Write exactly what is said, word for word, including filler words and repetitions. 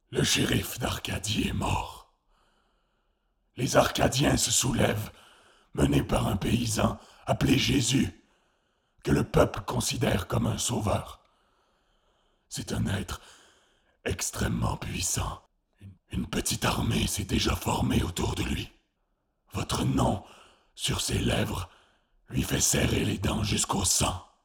Le shérif d'Arcadie est mort. Les Arcadiens se soulèvent, menés par un paysan appelé Jésus, que le peuple considère comme un sauveur. C'est un être extrêmement puissant. Une, une petite armée s'est déjà formée autour de lui. Votre nom, sur ses lèvres, lui fait serrer les dents jusqu'au sang.